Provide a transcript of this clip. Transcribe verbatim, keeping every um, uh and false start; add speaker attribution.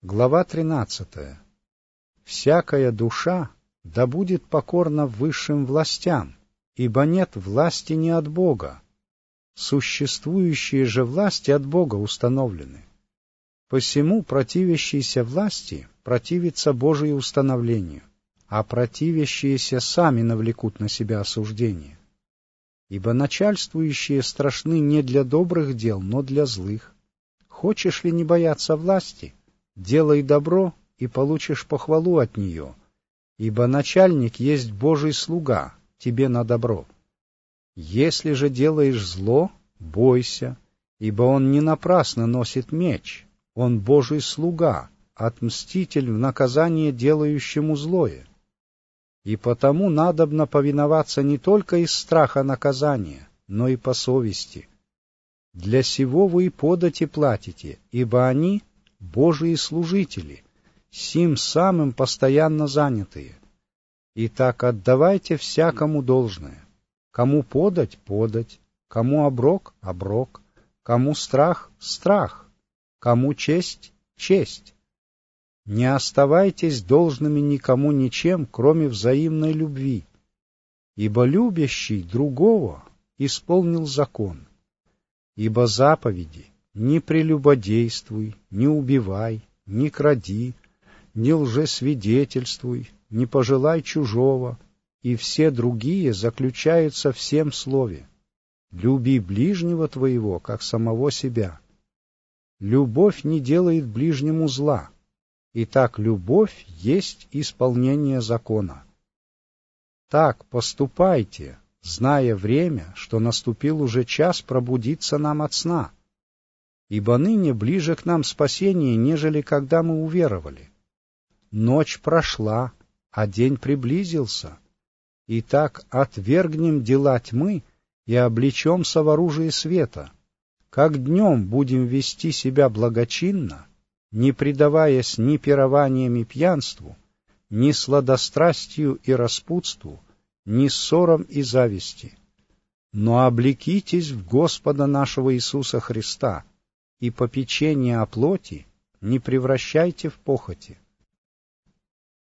Speaker 1: Глава тринадцатая. «Всякая душа да будет покорна высшим властям, ибо нет власти не от Бога. Существующие же власти от Бога установлены. Посему противящиеся власти противятся Божию установлению, а противящиеся сами навлекут на себя осуждение. Ибо начальствующие страшны не для добрых дел, но для злых. Хочешь ли не бояться власти? Делай добро, и получишь похвалу от нее, ибо начальник есть Божий слуга, тебе на добро. Если же делаешь зло, бойся, ибо он не напрасно носит меч, он Божий слуга, отмститель в наказание делающему злое. И потому надобно повиноваться не только из страха наказания, но и по совести. Для сего вы и подати платите, ибо они — Божии служители, сим самым постоянно занятые. Итак, отдавайте всякому должное. Кому подать — подать, кому оброк — оброк, кому страх — страх, кому честь — честь. Не оставайтесь должными никому ничем, кроме взаимной любви, ибо любящий другого исполнил закон. Ибо заповеди: не прелюбодействуй, не убивай, не кради, не лжесвидетельствуй, не пожелай чужого, и все другие заключаются в сем слове: люби ближнего твоего, как самого себя. Любовь не делает ближнему зла. Итак, любовь есть исполнение закона. Так поступайте, зная время, что наступил уже час пробудиться нам от сна. Ибо ныне ближе к нам спасение, нежели когда мы уверовали. Ночь прошла, а день приблизился. Итак, отвергнем дела тьмы и облечемся в оружие света. Как днем будем вести себя благочинно, не предаваясь ни пированиям и пьянству, ни сладострастию и распутству, ни ссорам и зависти. Но облекитесь в Господа нашего Иисуса Христа, и попечение о плоти не превращайте в похоти.